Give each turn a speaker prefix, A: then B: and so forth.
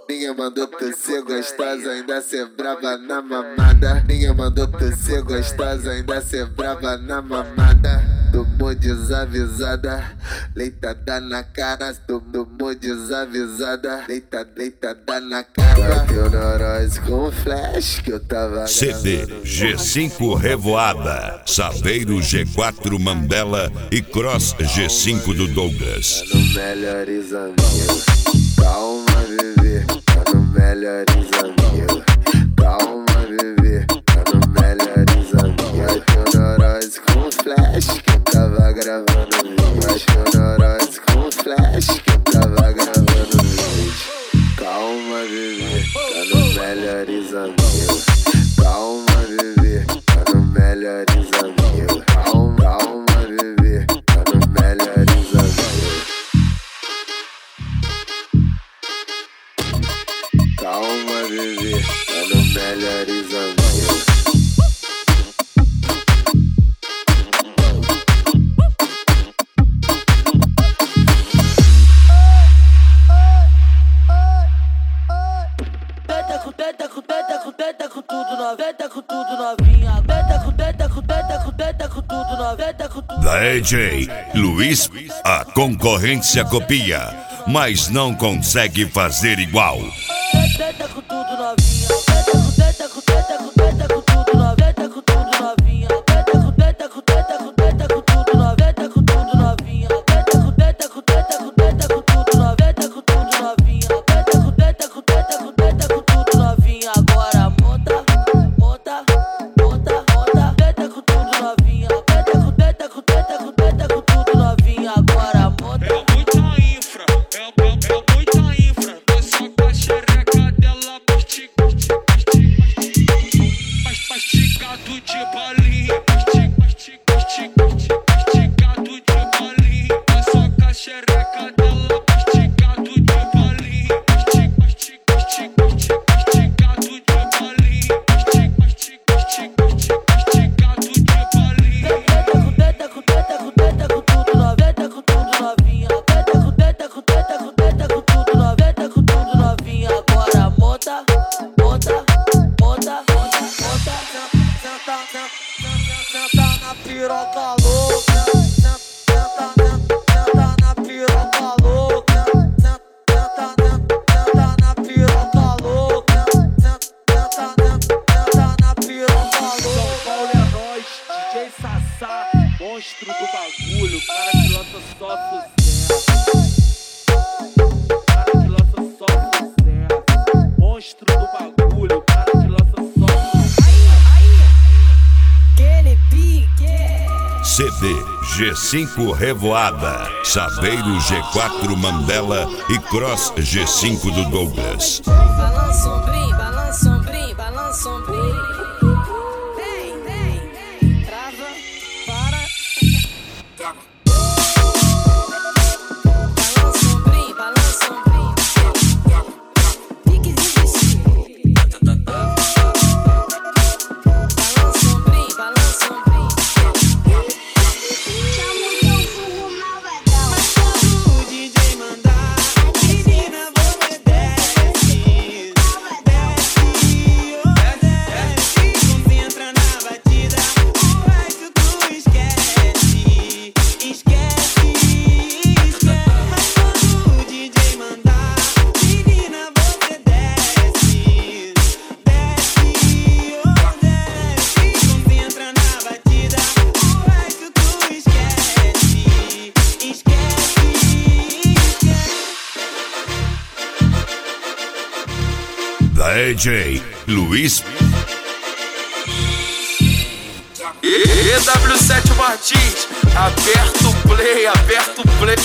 A: Ninguém mandou tu ser gostosa, ainda ser brava na mamada. Ninguém mandou tu ser gostosa, ainda ser brava na mamada. Tomou desavisada, leitada na cara. Tomou desavisada, leitada na cara. Bateu neurose com flash que eu tava
B: CD G5 Revoada, Saveiro G4 Mandela e Cross G5 do Douglas.
A: Tá no melhores amigos, calma bebê. Tá no melhores amigos, calma bebê. Tá no melhores amigos. Bateu neurose com flash que eu tava gravando vídeo. Bateu neurose com flash que eu tava gravando vídeo. Calma bebê, tá no melhores amigos. Calma bebê, tá no melhores amigos. Calma bebê, tá no melhores amigos. Calma bebê, tá no melhores amigos.
C: Teta com tudo novinha, teta com tudo novinha, teta com tudo novinha, teta com tudo.
B: Da AJ Luiz, a concorrência copia, mas não consegue fazer igual.
C: Teta com tudo novinha, teta com tudo novinha, teta com tudo novinha, teta com tudo novinha, teta com tudo novinha, teta com tudo novinha, teta com tudo novinha, teta com tudo novinha. Agora monta, teta com tudo novinha, teta com tudo novinha. Agora monta.
D: É muita infra, é muita infra. Tô só com a xereca dela mastigado de balinha, mastigado de balinha. Tô só com a xereca dela mastigado de balinha, mastigado de balinha, mastigado de balinha.
C: Teta com tudo novinha, teta com tudo novinha, teta com tudo novinha, teta com tudo novinha. Agora monta, senta na piroca louca, senta na piroca louca, senta na piroca louca, senta na piroca louca.
D: São Paulo é nós, DJ Sassá, monstro do bagulho, cara que lança só sucesso. Cara que lança só sucesso. Monstro do bagulho, cara que lança só sucesso.
C: Aquele pique.
B: CD G5 Revoada, Saveiro G4 Mandela e Cross G5 do Douglas.
C: Balança ombrinho, balança ombrinho, balança ombrinho. Trava, para. Balança ombrinho, balança ombrinho. Pique de vestir. Balança ombrinho, balança ombrinho. Mas quando o DJ mandar, menina, você desce. Concentra na batida, o resto tu esquece. Mas quando o DJ mandar, menina, você desce. Concentra na batida, o resto tu esquece.
B: Da AJ Luiz,
D: EW7 Martins, aperta o play, aperta o play.